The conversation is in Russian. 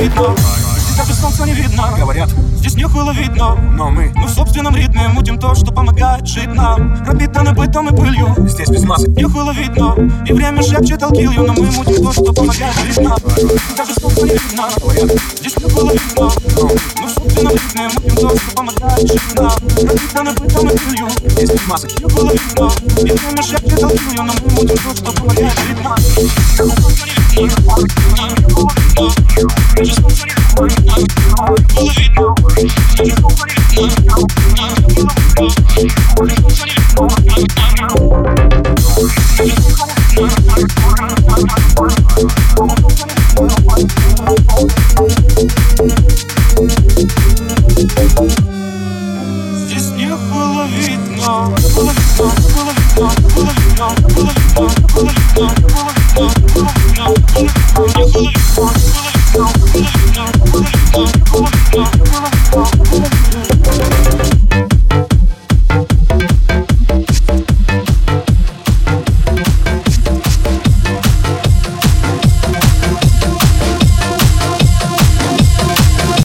видно. Здесь даже солнца не видно. Говорят, здесь не было видно. но мы в собственном ритме мутим то, что помогает жить нам. Пропитаны бытом и пылью. здесь без масок. Не было видно. И время шепчет I'll kill you. Но мы мутим то, что помогает жить нам. Даже солнца не видно. Говорят, здесь не было видно. Но в собственном ритме мутим то, что помогает жить нам. Пропитаны бытом и пылью. здесь без масок. Не было видно. И время шепчет I'll kill you. Но мы мутим то, что помогает жить нам. Даже солнца не видно.